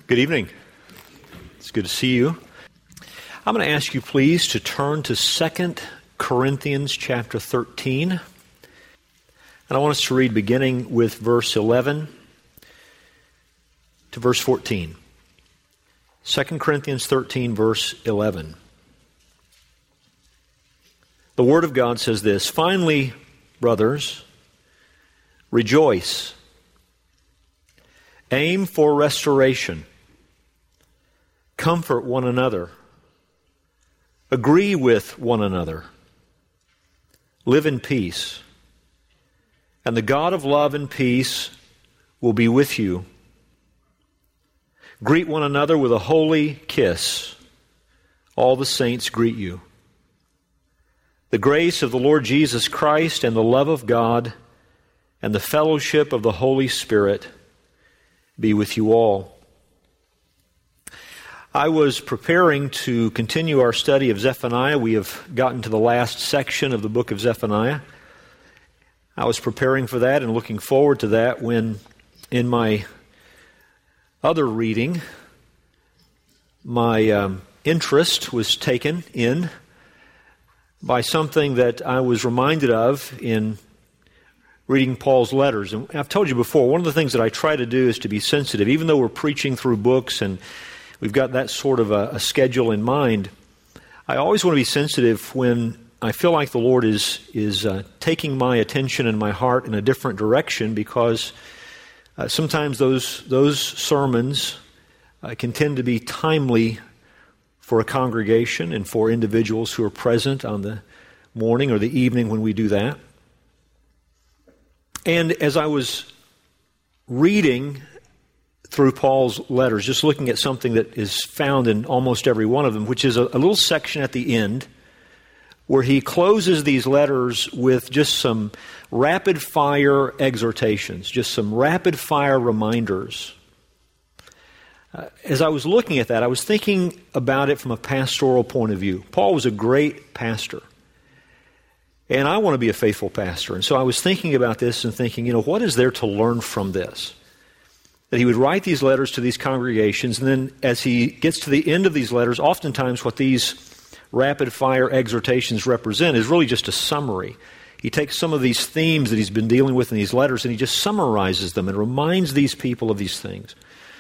Good evening. It's good to see you. I'm going to ask you please to turn to 2 Corinthians chapter 13. And I want us to read beginning with verse 11 to verse 14. 2 Corinthians 13, verse 11. The Word of God says this, "Finally, brothers, rejoice. Aim for restoration. Comfort one another. Agree with one another. Live in peace. And the God of love and peace will be with you. Greet one another with a holy kiss. All the saints greet you. The grace of the Lord Jesus Christ and the love of God and the fellowship of the Holy Spirit be with you all." I was preparing to continue our study of Zephaniah. We have gotten to the last section of the book of Zephaniah. I was preparing for that and looking forward to that when, in my other reading, my interest was taken in by something that I was reminded of in reading Paul's letters. And I've told you before, one of the things that I try to do is to be sensitive. Even though we're preaching through books and we've got that sort of a schedule in mind, I always want to be sensitive when I feel like the Lord is taking my attention and my heart in a different direction, because sometimes those sermons can tend to be timely for a congregation and for individuals who are present on the morning or the evening when we do that. And as I was reading through Paul's letters, just looking at something that is found in almost every one of them, which is a little section at the end where he closes these letters with just some rapid-fire exhortations, just some rapid-fire reminders. As I was looking at that, I was thinking about it from a pastoral point of view. Paul was a great pastor. And I want to be a faithful pastor. And so I was thinking about this and thinking, what is there to learn from this? That he would write these letters to these congregations, and then as he gets to the end of these letters, oftentimes what these rapid-fire exhortations represent is really just a summary. He takes some of these themes that he's been dealing with in these letters and he just summarizes them and reminds these people of these things.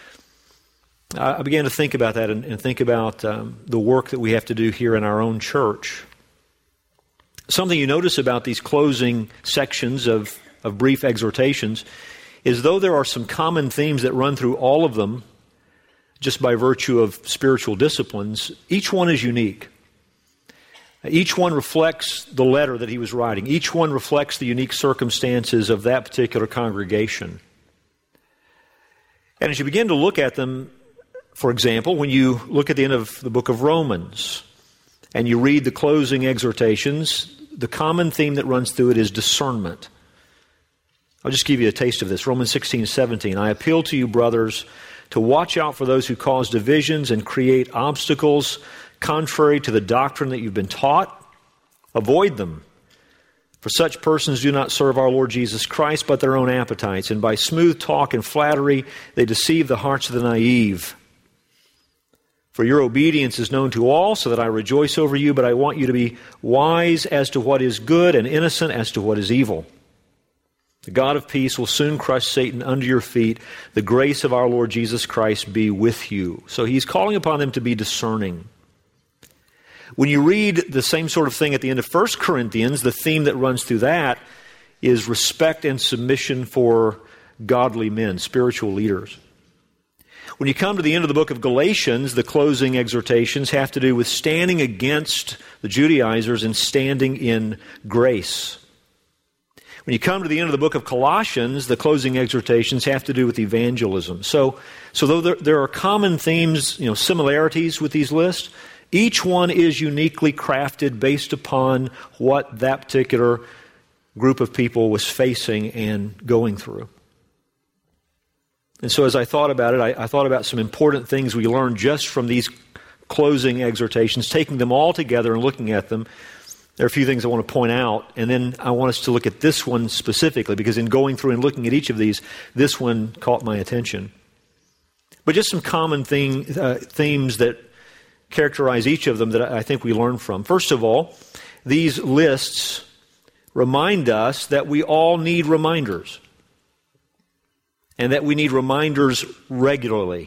I began to think about that and think about the work that we have to do here in our own church. Something you notice about these closing sections of brief exhortations is, though there are some common themes that run through all of them just by virtue of spiritual disciplines, each one is unique. Each one reflects the letter that he was writing. Each one reflects the unique circumstances of that particular congregation. And as you begin to look at them, for example, when you look at the end of the book of Romans and you read the closing exhortations, the common theme that runs through it is discernment. I'll just give you a taste of this. Romans 16:17. "I appeal to you, brothers, to watch out for those who cause divisions and create obstacles contrary to the doctrine that you've been taught. Avoid them. For such persons do not serve our Lord Jesus Christ, but their own appetites. And by smooth talk and flattery, they deceive the hearts of the naive. For your obedience is known to all, so that I rejoice over you, but I want you to be wise as to what is good and innocent as to what is evil. The God of peace will soon crush Satan under your feet. The grace of our Lord Jesus Christ be with you." So he's calling upon them to be discerning. When you read the same sort of thing at the end of 1 Corinthians, the theme that runs through that is respect and submission for godly men, spiritual leaders. When you come to the end of the book of Galatians, the closing exhortations have to do with standing against the Judaizers and standing in grace. When you come to the end of the book of Colossians, the closing exhortations have to do with evangelism. So though there are common themes, similarities with these lists, each one is uniquely crafted based upon what that particular group of people was facing and going through. And so as I thought about it, I thought about some important things we learned just from these closing exhortations, taking them all together and looking at them. There are a few things I want to point out, and then I want us to look at this one specifically, because in going through and looking at each of these, this one caught my attention. But just some common themes that characterize each of them that I think we learn from. First of all, these lists remind us that we all need reminders, and that we need reminders regularly.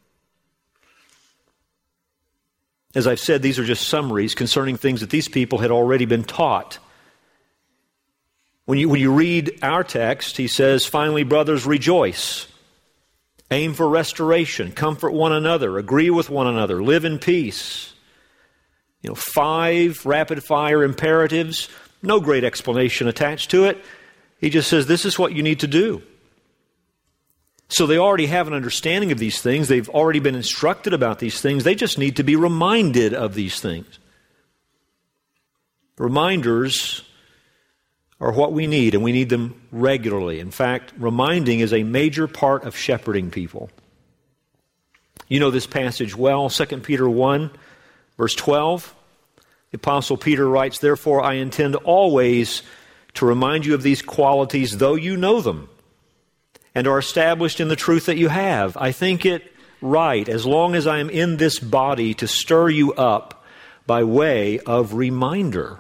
As I've said, these are just summaries concerning things that these people had already been taught. When you read our text, he says, "Finally, brothers, rejoice. Aim for restoration. Comfort one another. Agree with one another. Live in peace." 5 rapid-fire imperatives. No great explanation attached to it. He just says, this is what you need to do. So they already have an understanding of these things. They've already been instructed about these things. They just need to be reminded of these things. Reminders are what we need, and we need them regularly. In fact, reminding is a major part of shepherding people. You know this passage well, 2 Peter 1, verse 12. The Apostle Peter writes, "Therefore I intend always to remind you of these qualities, though you know them, and are established in the truth that you have. I think it right, as long as I am in this body, to stir you up by way of reminder.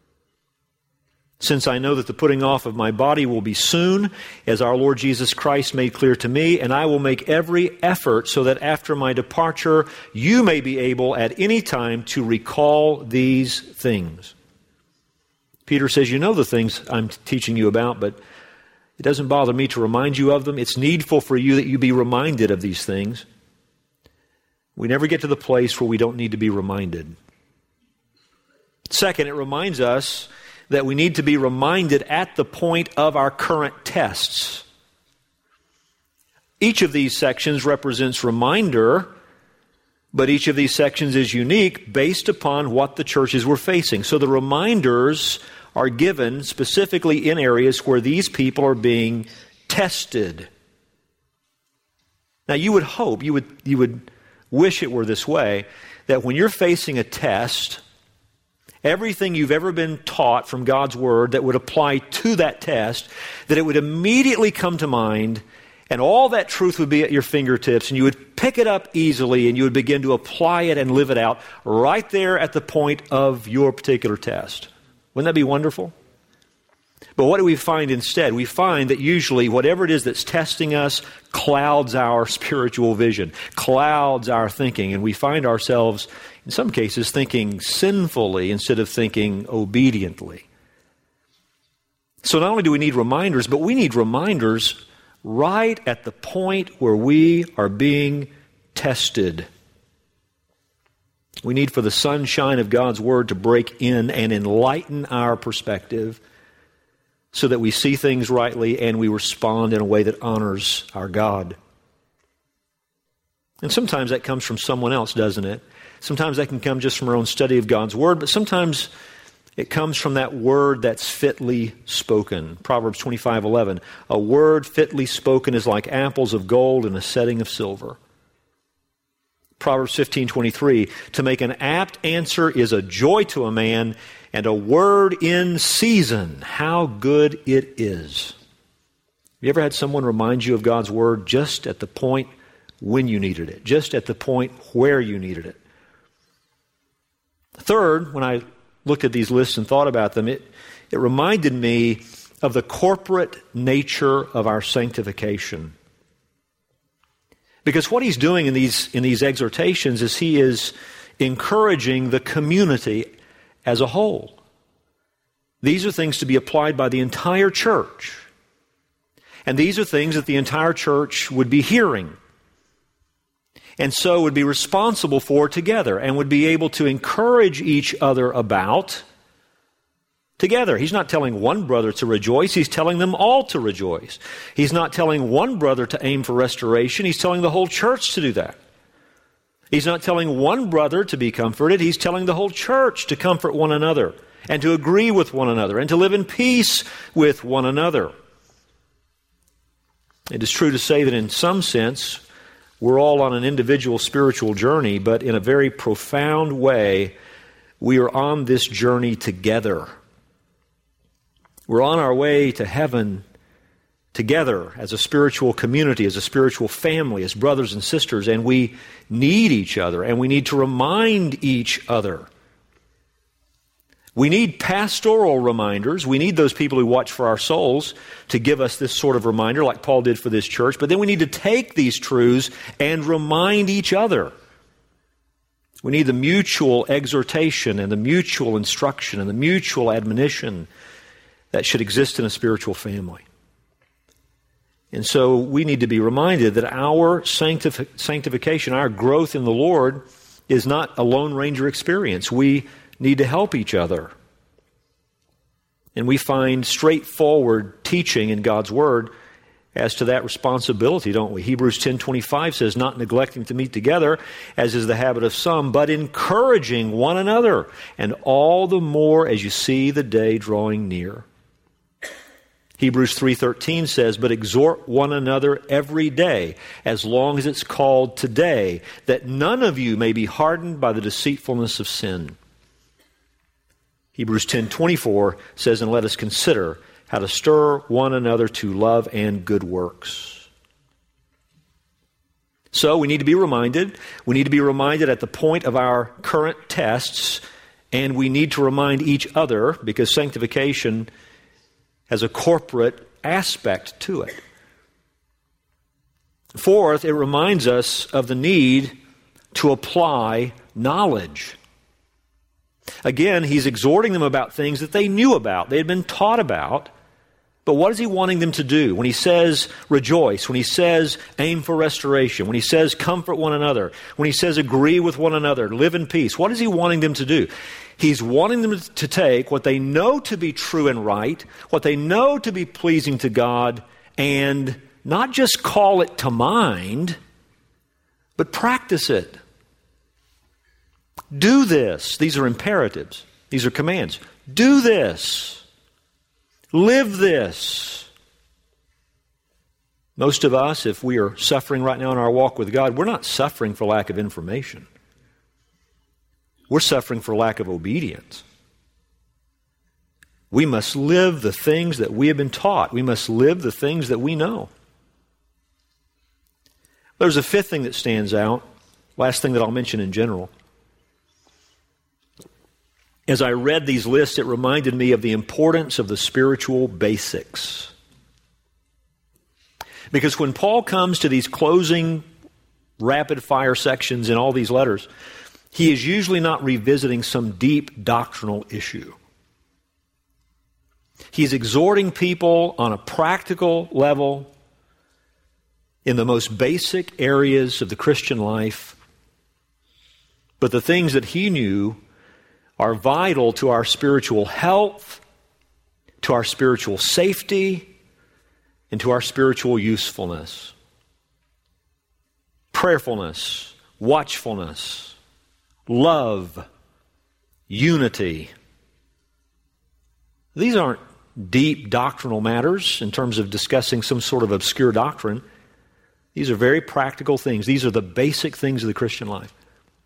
Since I know that the putting off of my body will be soon, as our Lord Jesus Christ made clear to me, and I will make every effort so that after my departure, you may be able at any time to recall these things." Peter says, you know the things I'm teaching you about, but it doesn't bother me to remind you of them. It's needful for you that you be reminded of these things. We never get to the place where we don't need to be reminded. Second, it reminds us that we need to be reminded at the point of our current tests. Each of these sections represents reminder, but each of these sections is unique based upon what the churches were facing. So the reminders are given specifically in areas where these people are being tested. Now you would hope, you would wish it were this way, that when you're facing a test, everything you've ever been taught from God's Word that would apply to that test, that it would immediately come to mind, and all that truth would be at your fingertips, and you would pick it up easily, and you would begin to apply it and live it out right there at the point of your particular test. Wouldn't that be wonderful? But what do we find instead? We find that usually whatever it is that's testing us clouds our spiritual vision, clouds our thinking, and we find ourselves, in some cases, thinking sinfully instead of thinking obediently. So not only do we need reminders, but we need reminders right at the point where we are being tested. We need for the sunshine of God's Word to break in and enlighten our perspective so that we see things rightly and we respond in a way that honors our God. And sometimes that comes from someone else, doesn't it? Sometimes that can come just from our own study of God's Word, but sometimes it comes from that word that's fitly spoken. Proverbs 25:11, "A word fitly spoken is like apples of gold in a setting of silver." Proverbs 15:23, "To make an apt answer is a joy to a man, and a word in season, how good it is." Have you ever had someone remind you of God's Word just at the point when you needed it, just at the point where you needed it? Third, when I looked at these lists and thought about them, it reminded me of the corporate nature of our sanctification. Because what he's doing in these exhortations is he is encouraging the community as a whole. These are things to be applied by the entire church. And these are things that the entire church would be hearing, and so would be responsible for together, and would be able to encourage each other about together. He's not telling one brother to rejoice, he's telling them all to rejoice. He's not telling one brother to aim for restoration, he's telling the whole church to do that. He's not telling one brother to be comforted, he's telling the whole church to comfort one another, and to agree with one another, and to live in peace with one another. It is true to say that in some sense, we're all on an individual spiritual journey, but in a very profound way, we are on this journey together. We're on our way to heaven together as a spiritual community, as a spiritual family, as brothers and sisters, and we need each other, and we need to remind each other. We need pastoral reminders. We need those people who watch for our souls to give us this sort of reminder like Paul did for this church. But then we need to take these truths and remind each other. We need the mutual exhortation and the mutual instruction and the mutual admonition that should exist in a spiritual family. And so we need to be reminded that our sanctification, our growth in the Lord, is not a Lone Ranger experience. We need to help each other. And we find straightforward teaching in God's Word as to that responsibility, don't we? Hebrews 10:25 says, not neglecting to meet together, as is the habit of some, but encouraging one another, and all the more as you see the day drawing near. Hebrews 3:13 says, but exhort one another every day, as long as it's called today, that none of you may be hardened by the deceitfulness of sin. Hebrews 10:24 says, and let us consider how to stir one another to love and good works. So we need to be reminded. We need to be reminded at the point of our current tests, and we need to remind each other because sanctification has a corporate aspect to it. Fourth, it reminds us of the need to apply knowledge. Again, he's exhorting them about things that they knew about, they had been taught about. But what is he wanting them to do? When he says rejoice, when he says aim for restoration, when he says comfort one another, when he says agree with one another, live in peace, what is he wanting them to do? He's wanting them to take what they know to be true and right, what they know to be pleasing to God, and not just call it to mind, but practice it. Do this. These are imperatives. These are commands. Do this. Live this. Most of us, if we are suffering right now in our walk with God, we're not suffering for lack of information. We're suffering for lack of obedience. We must live the things that we have been taught. We must live the things that we know. There's a fifth thing that stands out, last thing that I'll mention in general. As I read these lists, it reminded me of the importance of the spiritual basics. Because when Paul comes to these closing rapid-fire sections in all these letters, he is usually not revisiting some deep doctrinal issue. He's exhorting people on a practical level in the most basic areas of the Christian life, but the things that he knew are vital to our spiritual health, to our spiritual safety, and to our spiritual usefulness. Prayerfulness, watchfulness, love, unity. These aren't deep doctrinal matters in terms of discussing some sort of obscure doctrine. These are very practical things. These are the basic things of the Christian life.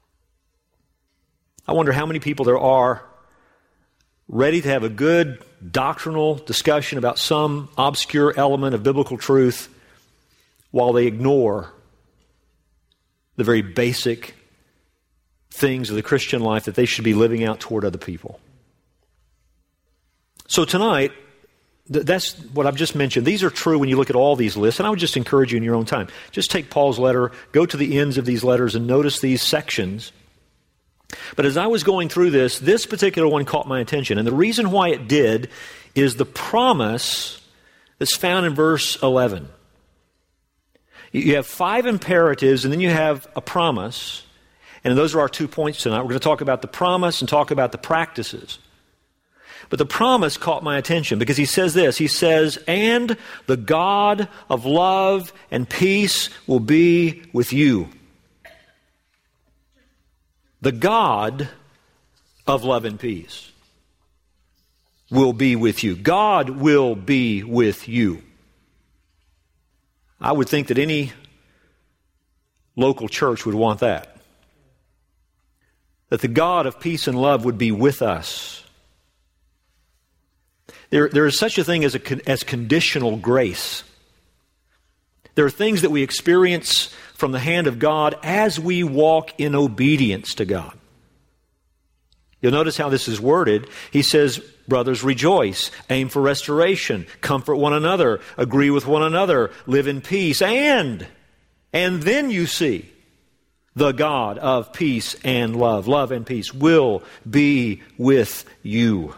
I wonder how many people there are ready to have a good doctrinal discussion about some obscure element of biblical truth while they ignore the very basic things of the Christian life that they should be living out toward other people. So tonight, that's what I've just mentioned. These are true when you look at all these lists, and I would just encourage you in your own time. Just take Paul's letter, go to the ends of these letters and notice these sections. But as I was going through this particular one caught my attention. And the reason why it did is the promise that's found in verse 11. You have 5 imperatives, and then you have a promise. And those are our 2 points tonight. We're going to talk about the promise and talk about the practices. But the promise caught my attention because he says this. He says, and the God of love and peace will be with you. The God of love and peace will be with you. God will be with you. I would think that any local church would want that. That the God of peace and love would be with us. There is such a thing as conditional grace. There are things that we experience from the hand of God as we walk in obedience to God. You'll notice how this is worded. He says, brothers, rejoice, aim for restoration, comfort one another, agree with one another, live in peace, and then you see the God of peace and love and peace will be with you.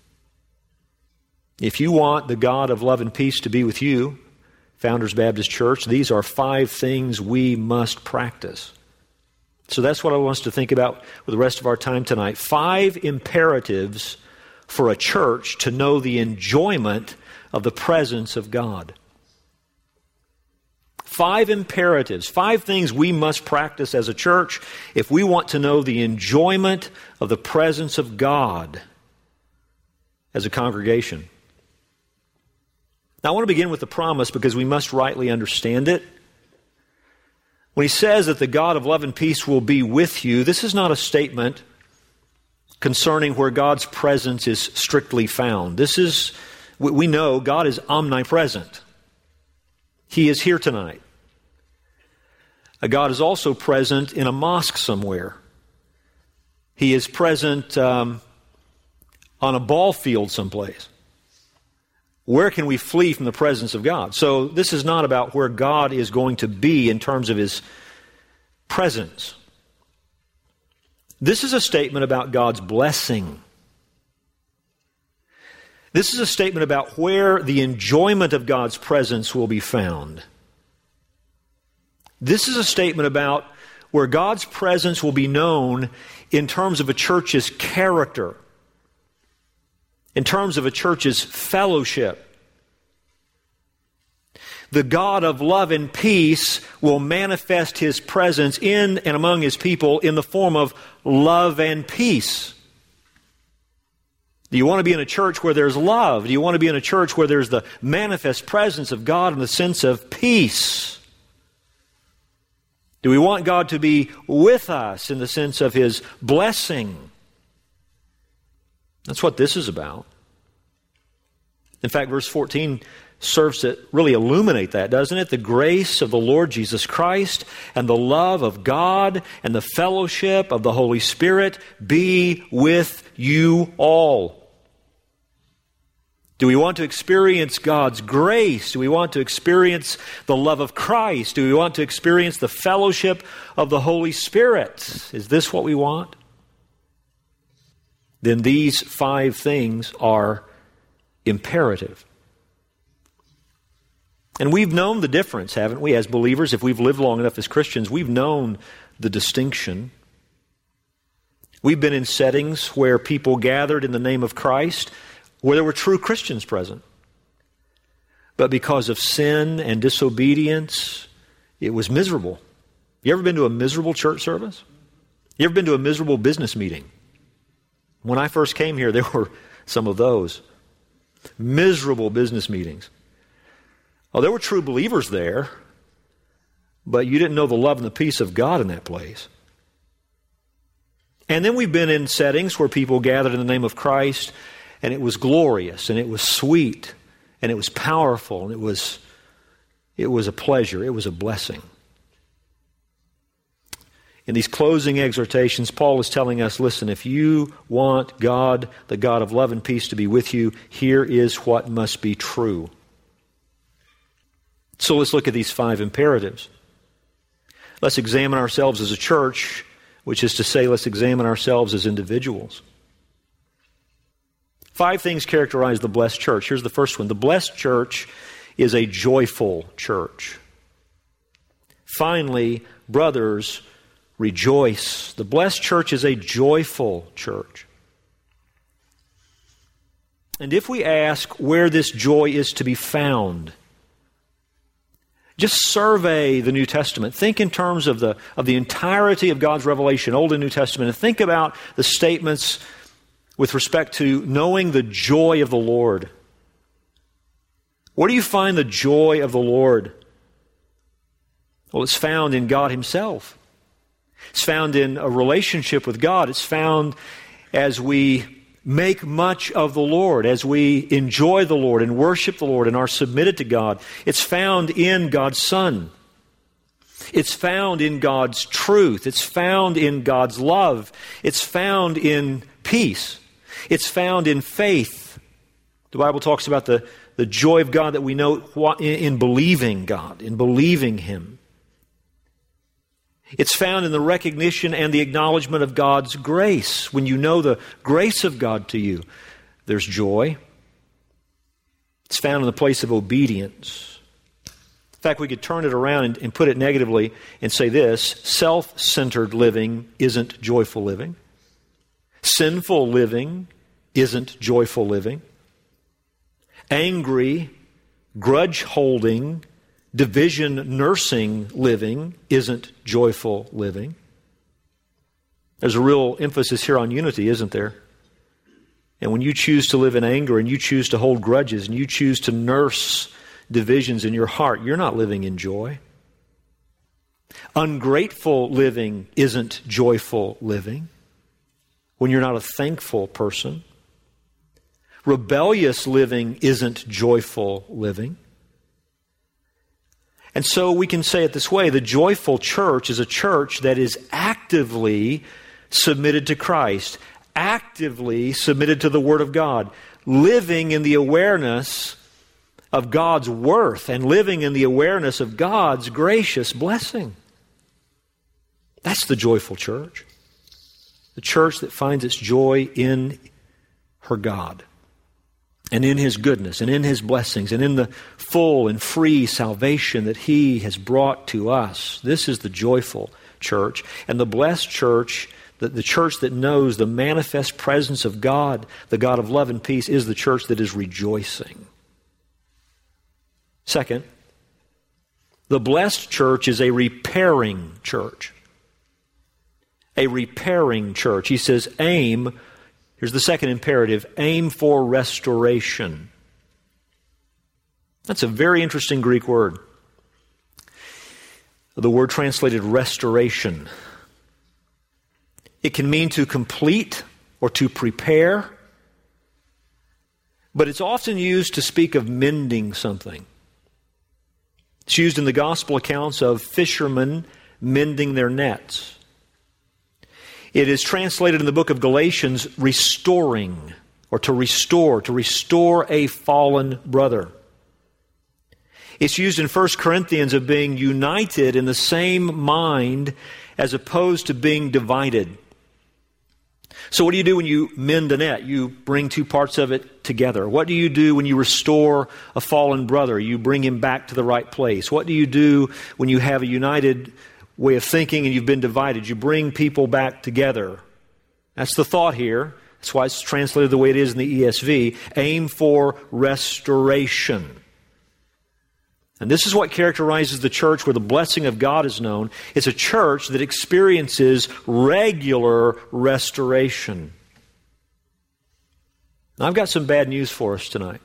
If you want the God of love and peace to be with you, Founders Baptist Church, these are 5 things we must practice. So that's what I want us to think about with the rest of our time tonight. 5 imperatives for a church to know the enjoyment of the presence of God. 5 imperatives, 5 things we must practice as a church if we want to know the enjoyment of the presence of God as a congregation. Now I want to begin with the promise because we must rightly understand it. When he says that the God of love and peace will be with you, this is not a statement concerning where God's presence is strictly found. We know God is omnipresent. He is here tonight. God is also present in a mosque somewhere. He is present on a ball field someplace. Where can we flee from the presence of God? So this is not about where God is going to be in terms of His presence. This is a statement about God's blessing. This is a statement about where the enjoyment of God's presence will be found. This is a statement about where God's presence will be known in terms of a church's character, in terms of a church's fellowship. The God of love and peace will manifest His presence in and among His people in the form of love and peace. Do you want to be in a church where there's love? Do you want to be in a church where there's the manifest presence of God in the sense of peace? Do we want God to be with us in the sense of His blessing? That's what this is about. In fact, verse 14 serves to really illuminate that, doesn't it? The grace of the Lord Jesus Christ and the love of God and the fellowship of the Holy Spirit be with you all. Do we want to experience God's grace? Do we want to experience the love of Christ? Do we want to experience the fellowship of the Holy Spirit? Is this what we want? Then these 5 things are imperative. And we've known the difference, haven't we, as believers? If we've lived long enough as Christians, we've known the distinction. We've been in settings where people gathered in the name of Christ, where there were true Christians present. But because of sin and disobedience, it was miserable. You ever been to a miserable church service? You ever been to a miserable business meeting? When I first came here, there were some of those. Miserable business meetings. Oh, there were true believers there, but you didn't know the love and the peace of God in that place. And then we've been in settings where people gathered in the name of Christ, and it was glorious, and it was sweet, and it was powerful, and it was a pleasure, it was a blessing. In these closing exhortations, Paul is telling us, listen, if you want God, the God of love and peace, to be with you, here is what must be true. So let's look at these 5 imperatives. Let's examine ourselves as a church, which is to say, let's examine ourselves as individuals. 5 things characterize the blessed church. Here's the first one. The blessed church is a joyful church. Finally, brothers, rejoice. The blessed church is a joyful church. And if we ask where this joy is to be found, just survey the New Testament. Think in terms of the entirety of God's revelation, Old and New Testament, and think about the statements with respect to knowing the joy of the Lord. Where do you find the joy of the Lord? Well, it's found in God Himself. It's found in a relationship with God. It's found as we make much of the Lord, as we enjoy the Lord and worship the Lord and are submitted to God, it's found in God's Son. It's found in God's truth. It's found in God's love. It's found in peace. It's found in faith. The Bible talks about the joy of God that we know in believing God, in believing Him. It's found in the recognition and the acknowledgement of God's grace. When you know the grace of God to you, there's joy. It's found in the place of obedience. In fact, we could turn it around and put it negatively and say this: self-centered living isn't joyful living. Sinful living isn't joyful living. Angry, grudge-holding, division-nursing living isn't joyful living. There's a real emphasis here on unity, isn't there? And when you choose to live in anger and you choose to hold grudges and you choose to nurse divisions in your heart, you're not living in joy. Ungrateful living isn't joyful living when you're not a thankful person. Rebellious living isn't joyful living. And so we can say it this way: the joyful church is a church that is actively submitted to Christ, actively submitted to the Word of God, living in the awareness of God's worth and living in the awareness of God's gracious blessing. That's the joyful church. The church that finds its joy in her God and in His goodness and in His blessings and in the full and free salvation that He has brought to us. This is the joyful church. And the blessed church, the church that knows the manifest presence of God, the God of love and peace, is the church that is rejoicing. Second, the blessed church is a repairing church. A repairing church. He says, aim, here's the second imperative, aim for restoration. That's a very interesting Greek word. The word translated restoration. It can mean to complete or to prepare, but it's often used to speak of mending something. It's used in the gospel accounts of fishermen mending their nets. It is translated in the book of Galatians, restoring, or to restore a fallen brother. It's used in 1 Corinthians of being united in the same mind as opposed to being divided. So what do you do when you mend a net? You bring two parts of it together. What do you do when you restore a fallen brother? You bring him back to the right place. What do you do when you have a united way of thinking and you've been divided? You bring people back together. That's the thought here. That's why it's translated the way it is in the ESV. Aim for restoration. And this is what characterizes the church where the blessing of God is known. It's a church that experiences regular restoration. Now, I've got some bad news for us tonight.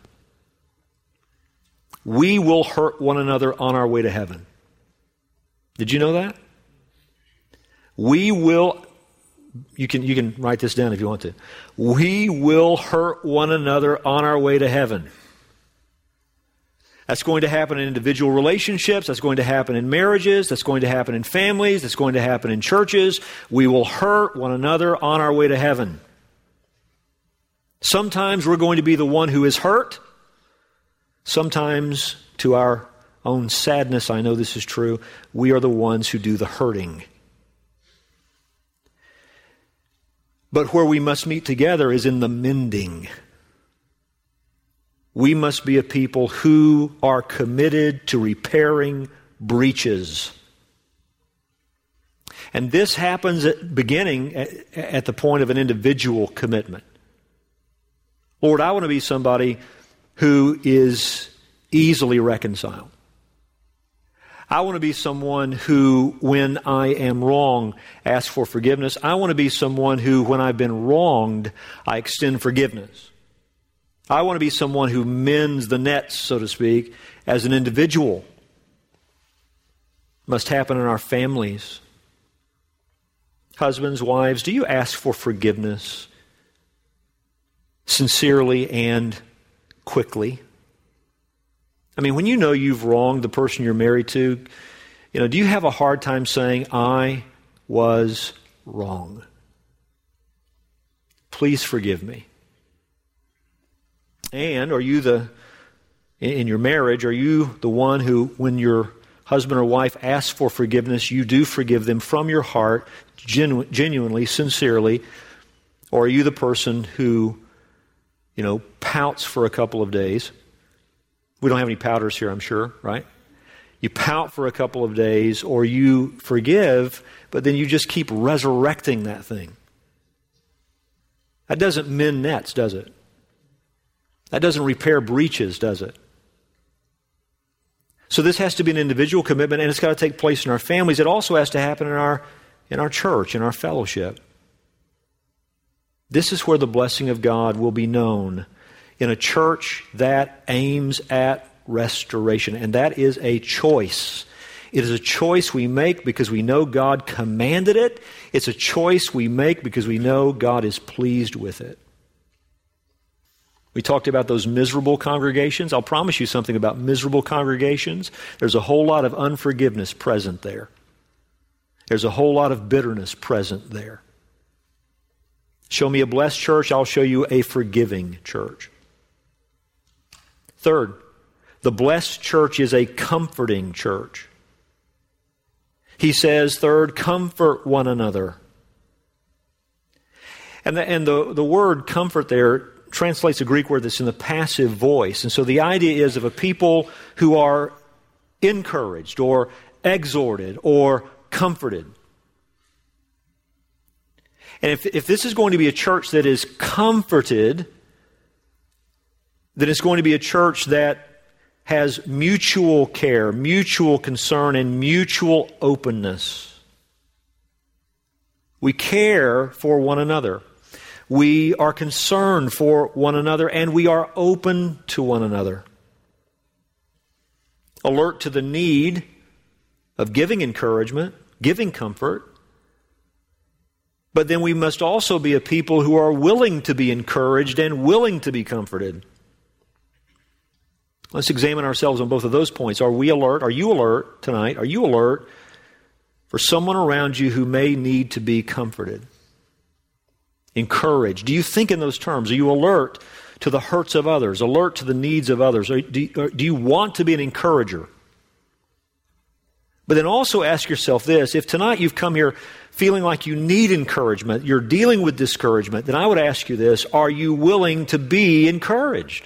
We will hurt one another on our way to heaven. Did you know that? We will, you can write this down if you want to. We will hurt one another on our way to heaven. That's going to happen in individual relationships. That's going to happen in marriages. That's going to happen in families. That's going to happen in churches. We will hurt one another on our way to heaven. Sometimes we're going to be the one who is hurt. Sometimes, to our own sadness, I know this is true, we are the ones who do the hurting. But where we must meet together is in the mending. We must be a people who are committed to repairing breaches. And this happens beginning at the point of an individual commitment. Lord, I want to be somebody who is easily reconciled. I want to be someone who, when I am wrong, asks for forgiveness. I want to be someone who, when I've been wronged, I extend forgiveness. I want to be someone who mends the nets, so to speak, as an individual. It must happen in our families. Husbands, wives, do you ask for forgiveness sincerely and quickly. I mean, when you know you've wronged the person you're married to, do you have a hard time saying, I was wrong? Please forgive me. And in your marriage, are you the one who, when your husband or wife asks for forgiveness, you do forgive them from your heart, genuinely, sincerely? Or are you the person who, pouts for a couple of days? We don't have any pouters here, I'm sure, right? You pout for a couple of days, or you forgive, but then you just keep resurrecting that thing. That doesn't mend nets, does it? That doesn't repair breaches, does it? So this has to be an individual commitment, and it's got to take place in our families. It also has to happen in our church, in our fellowship. This is where the blessing of God will be known, in a church that aims at restoration. And that is a choice. It is a choice we make because we know God commanded it. It's a choice we make because we know God is pleased with it. We talked about those miserable congregations. I'll promise you something about miserable congregations. There's a whole lot of unforgiveness present there. There's a whole lot of bitterness present there. Show me a blessed church, I'll show you a forgiving church. Third, the blessed church is a comforting church. He says, third, comfort one another. And the word comfort there translates a Greek word that's in the passive voice. And so the idea is of a people who are encouraged or exhorted or comforted. And if this is going to be a church that is comforted, then it's going to be a church that has mutual care, mutual concern, and mutual openness. We care for one another. We are concerned for one another, and we are open to one another. Alert to the need of giving encouragement, giving comfort. But then we must also be a people who are willing to be encouraged and willing to be comforted. Let's examine ourselves on both of those points. Are we alert? Are you alert tonight? Are you alert for someone around you who may need to be comforted, encouraged? Do you think in those terms? Are you alert to the hurts of others, alert to the needs of others? Do you want to be an encourager? But then also ask yourself this: if tonight you've come here feeling like you need encouragement, you're dealing with discouragement, then I would ask you this: are you willing to be encouraged?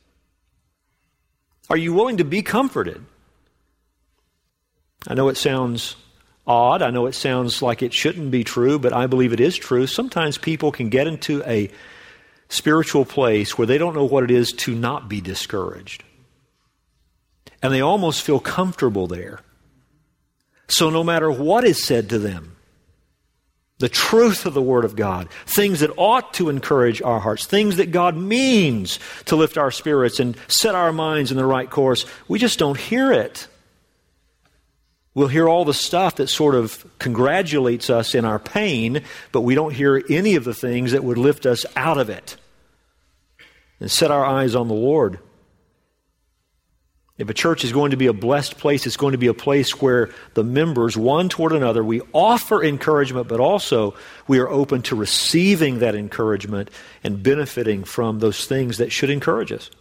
Are you willing to be comforted? I know it sounds odd. I know it sounds like it shouldn't be true, but I believe it is true. Sometimes people can get into a spiritual place where they don't know what it is to not be discouraged. And they almost feel comfortable there. So no matter what is said to them, the truth of the Word of God, things that ought to encourage our hearts, things that God means to lift our spirits and set our minds in the right course, we just don't hear it. We'll hear all the stuff that sort of congratulates us in our pain, but we don't hear any of the things that would lift us out of it and set our eyes on the Lord. If a church is going to be a blessed place, it's going to be a place where the members, one toward another, we offer encouragement, but also we are open to receiving that encouragement and benefiting from those things that should encourage us.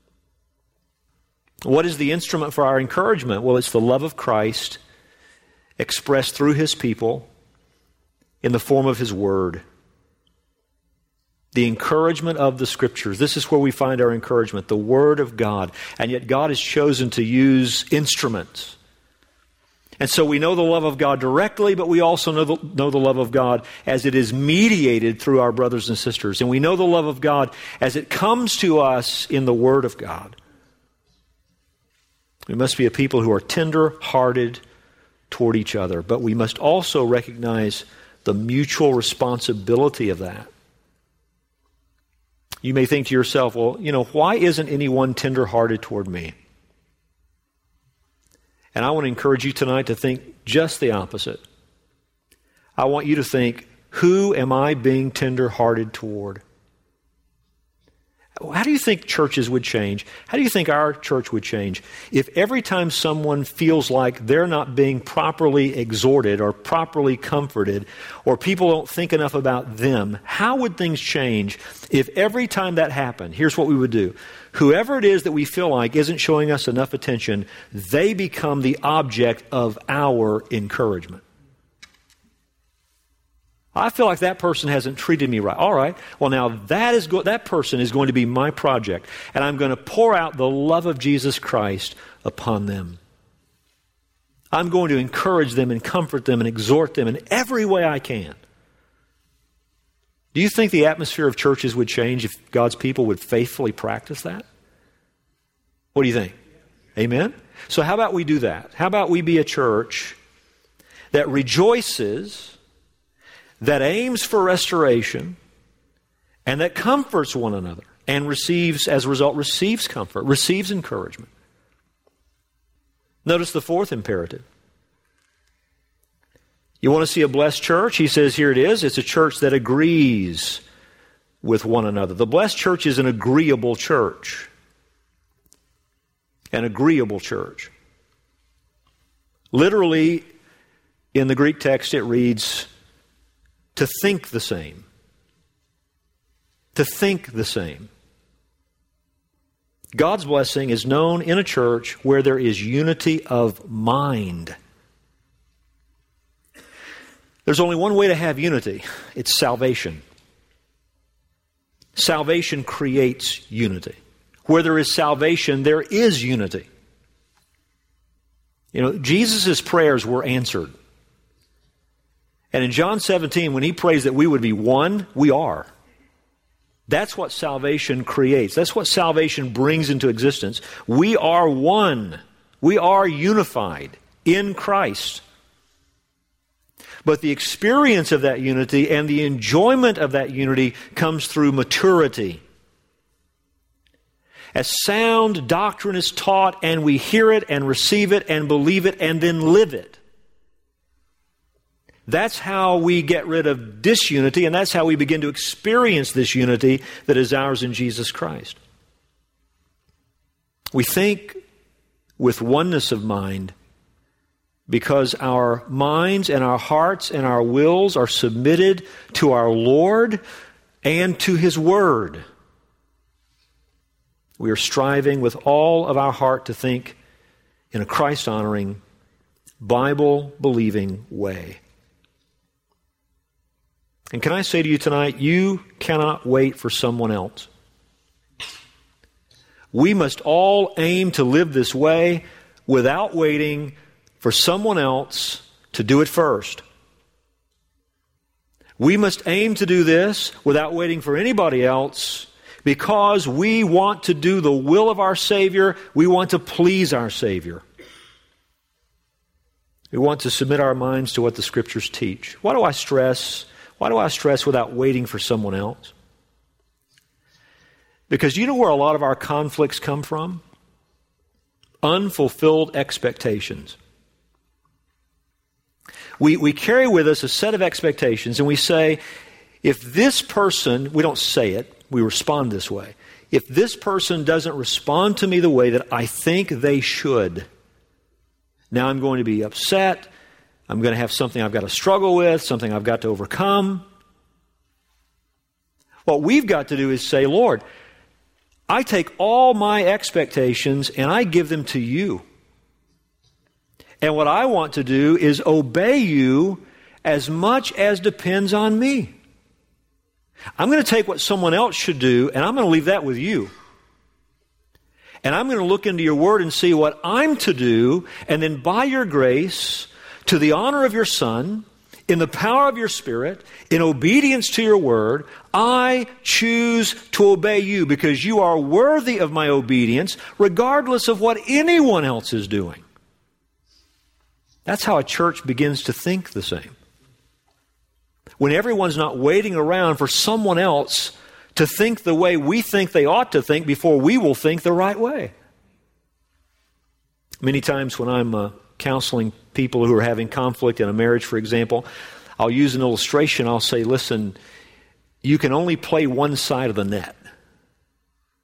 What is the instrument for our encouragement? Well, it's the love of Christ expressed through His people in the form of His Word. The encouragement of the Scriptures. This is where we find our encouragement, the Word of God. And yet God has chosen to use instruments. And so we know the love of God directly, but we also know the love of God as it is mediated through our brothers and sisters. And we know the love of God as it comes to us in the Word of God. We must be a people who are tender-hearted toward each other, but we must also recognize the mutual responsibility of that. You may think to yourself, well, why isn't anyone tender-hearted toward me? And I want to encourage you tonight to think just the opposite. I want you to think, who am I being tender-hearted toward? How do you think churches would change? How do you think our church would change if every time someone feels like they're not being properly exhorted or properly comforted, or people don't think enough about them? How would things change if every time that happened, here's what we would do. Whoever it is that we feel like isn't showing us enough attention, they become the object of our encouragement. I feel like that person hasn't treated me right. All right, well now that person is going to be my project, and I'm going to pour out the love of Jesus Christ upon them. I'm going to encourage them and comfort them and exhort them in every way I can. Do you think the atmosphere of churches would change if God's people would faithfully practice that? What do you think? Amen? So how about we do that? How about we be a church that rejoices, that aims for restoration, and that comforts one another, and receives comfort, receives encouragement. Notice the fourth imperative. You want to see a blessed church? He says here it is. It's a church that agrees with one another. The blessed church is an agreeable church. An agreeable church. Literally, in the Greek text, it reads, to think the same. To think the same. God's blessing is known in a church where there is unity of mind. There's only one way to have unity. It's salvation. Salvation creates unity. Where there is salvation, there is unity. You know, Jesus' prayers were answered. And in John 17, when he prays that we would be one, we are. That's what salvation creates. That's what salvation brings into existence. We are one. We are unified in Christ. But the experience of that unity and the enjoyment of that unity comes through maturity. As sound doctrine is taught and we hear it and receive it and believe it and then live it, that's how we get rid of disunity, and that's how we begin to experience this unity that is ours in Jesus Christ. We think with oneness of mind because our minds and our hearts and our wills are submitted to our Lord and to His Word. We are striving with all of our heart to think in a Christ-honoring, Bible-believing way. And can I say to you tonight, you cannot wait for someone else. We must all aim to live this way without waiting for someone else to do it first. We must aim to do this without waiting for anybody else because we want to do the will of our Savior. We want to please our Savior. We want to submit our minds to what the Scriptures teach. Why do I stress without waiting for someone else? Because you know where a lot of our conflicts come from? Unfulfilled expectations. We carry with us a set of expectations and we say, if this person, we don't say it, we respond this way. If this person doesn't respond to me the way that I think they should, now I'm going to be upset. I'm going to have something I've got to struggle with, something I've got to overcome. What we've got to do is say, Lord, I take all my expectations and I give them to you. And what I want to do is obey you as much as depends on me. I'm going to take what someone else should do and I'm going to leave that with you. And I'm going to look into your word and see what I'm to do, and then by your grace, to the honor of your Son, in the power of your Spirit, in obedience to your word, I choose to obey you because you are worthy of my obedience regardless of what anyone else is doing. That's how a church begins to think the same. When everyone's not waiting around for someone else to think the way we think they ought to think before we will think the right way. Many times when I'm counseling people who are having conflict in a marriage, for example, I'll use an illustration. I'll say, listen, you can only play one side of the net.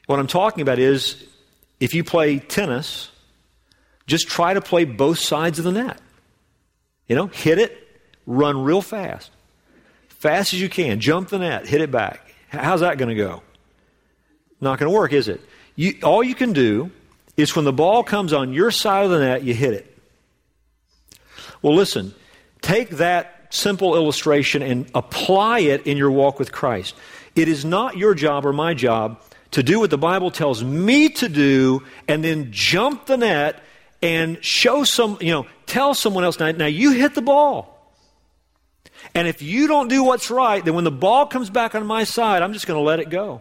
What I'm talking about is, if you play tennis, just try to play both sides of the net. Hit it, run real fast. Fast as you can. Jump the net, hit it back. How's that going to go? Not going to work, is it? All you can do is when the ball comes on your side of the net, you hit it. Well, listen, take that simple illustration and apply it in your walk with Christ. It is not your job or my job to do what the Bible tells me to do and then jump the net and tell someone else, now you hit the ball. And if you don't do what's right, then when the ball comes back on my side, I'm just going to let it go.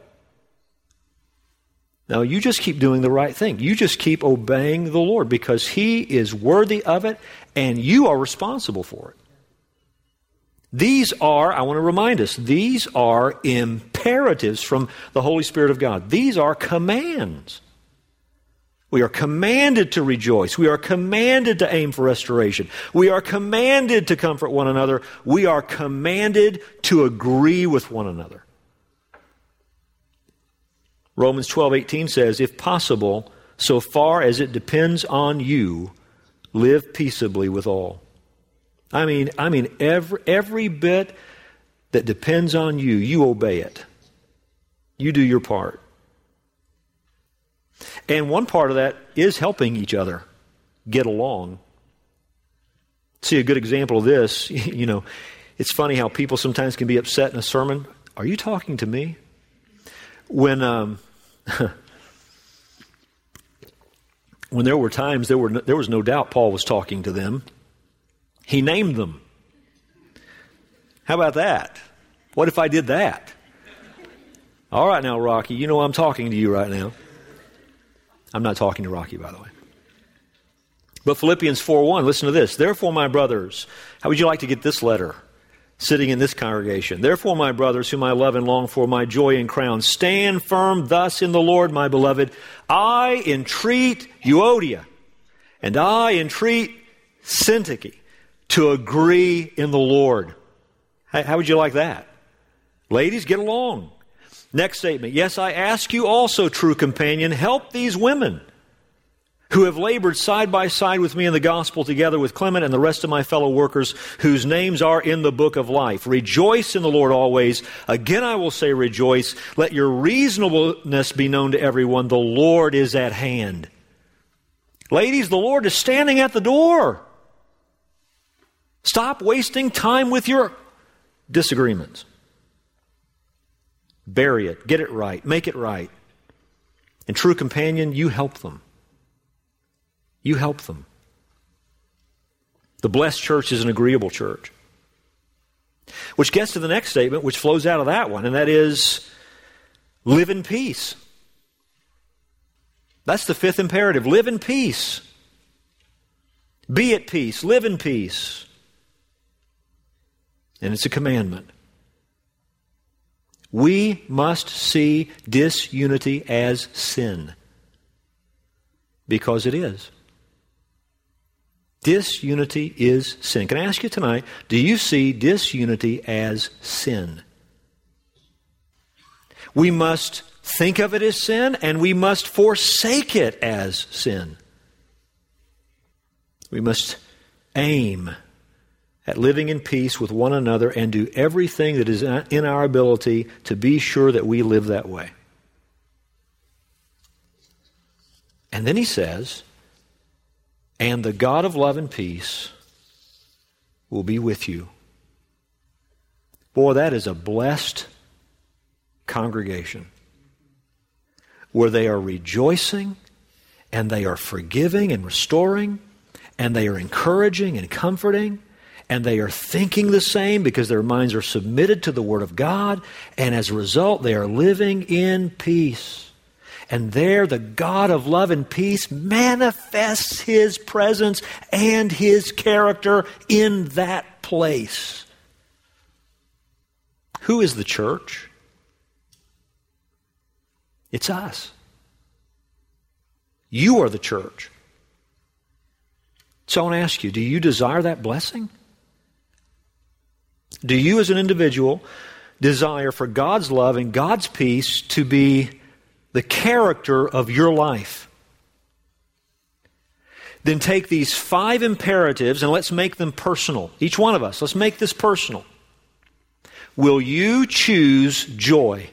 No, you just keep doing the right thing. You just keep obeying the Lord because He is worthy of it and you are responsible for it. These are, I want to remind us, these are imperatives from the Holy Spirit of God. These are commands. We are commanded to rejoice. We are commanded to aim for restoration. We are commanded to comfort one another. We are commanded to agree with one another. Romans 12:18 says, if possible, so far as it depends on you, live peaceably with all. I mean, every bit that depends on you, you obey it. You do your part. And one part of that is helping each other get along. See, a good example of this, it's funny how people sometimes can be upset in a sermon. Are you talking to me? When there were times, there was no doubt Paul was talking to them. He named them. How about that? What if I did that? All right now, Rocky, I'm talking to you right now. I'm not talking to Rocky, by the way. But Philippians 4:1, listen to this. Therefore, my brothers, how would you like to get this letter sitting in this congregation? Therefore, my brothers, whom I love and long for, my joy and crown, stand firm thus in the Lord, my beloved. I entreat Euodia, and I entreat Syntyche to agree in the Lord. How would you like that? Ladies, get along. Next statement. Yes, I ask you also, true companion, help these women who have labored side by side with me in the gospel together with Clement and the rest of my fellow workers whose names are in the book of life. Rejoice in the Lord always. Again, I will say rejoice. Let your reasonableness be known to everyone. The Lord is at hand. Ladies, the Lord is standing at the door. Stop wasting time with your disagreements. Bury it. Get it right. Make it right. And true companion, you help them. You help them. The blessed church is an agreeable church. Which gets to the next statement, which flows out of that one, and that is, live in peace. That's the fifth imperative. Live in peace. Be at peace. Live in peace. And it's a commandment. We must see disunity as sin. Because it is. Disunity is sin. Can I ask you tonight, do you see disunity as sin? We must think of it as sin, and we must forsake it as sin. We must aim at living in peace with one another and do everything that is in our ability to be sure that we live that way. And then he says, and the God of love and peace will be with you. Boy, that is a blessed congregation where they are rejoicing and they are forgiving and restoring and they are encouraging and comforting and they are thinking the same because their minds are submitted to the Word of God, and as a result they are living in peace. And there the God of love and peace manifests His presence and His character in that place. Who is the church? It's us. You are the church. So I want to ask you, do you desire that blessing? Do you as an individual desire for God's love and God's peace to be the character of your life. Then take these 5 imperatives and let's make them personal. Each one of us, let's make this personal. Will you choose joy?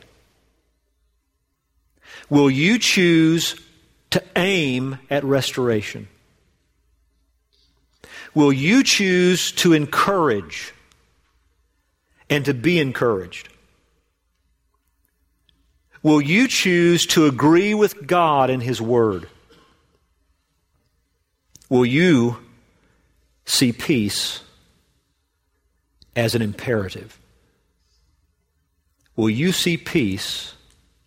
Will you choose to aim at restoration? Will you choose to encourage and to be encouraged? Will you choose to agree with God and His Word? Will you see peace as an imperative? Will you see peace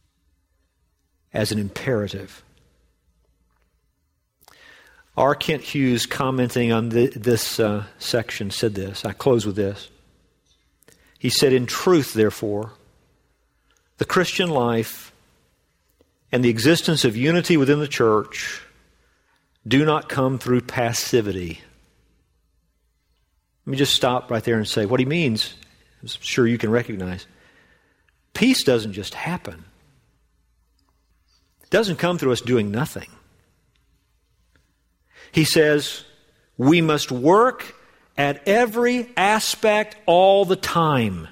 as an imperative? R. Kent Hughes, commenting on this section, said this. I close with this. He said, "In truth, therefore, the Christian life and the existence of unity within the church do not come through passivity." Let me just stop right there and say what he means. I'm sure you can recognize. Peace doesn't just happen. It doesn't come through us doing nothing. He says, we must work at every aspect all the time.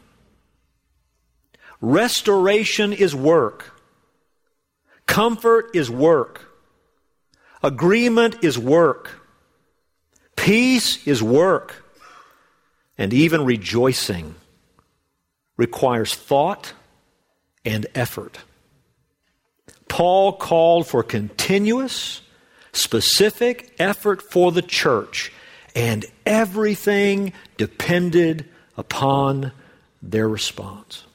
Restoration is work. Comfort is work. Agreement is work. Peace is work. And even rejoicing requires thought and effort. Paul called for continuous, specific effort for the church, and everything depended upon their response.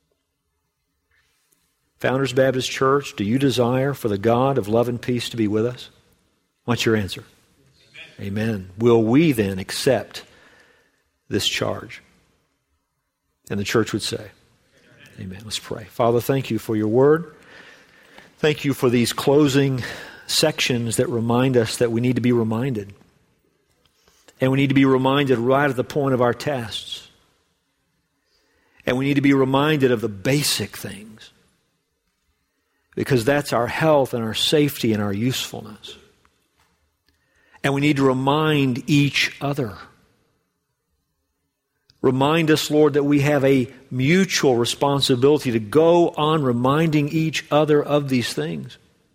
Founders Baptist Church, do you desire for the God of love and peace to be with us? What's your answer? Amen. Amen. Will we then accept this charge? And the church would say, Amen. Let's pray. Father, thank you for your word. Thank you for these closing sections that remind us that we need to be reminded. And we need to be reminded right at the point of our tests. And we need to be reminded of the basic things. Because that's our health and our safety and our usefulness. And we need to remind each other. Remind us, Lord, that we have a mutual responsibility to go on reminding each other of these things.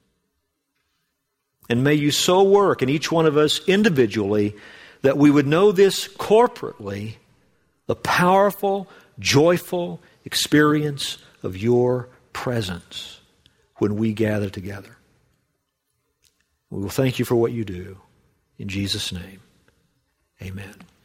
And may you so work in each one of us individually that we would know this corporately, the powerful, joyful experience of your presence when we gather together. We will thank you for what you do. In Jesus' name, amen.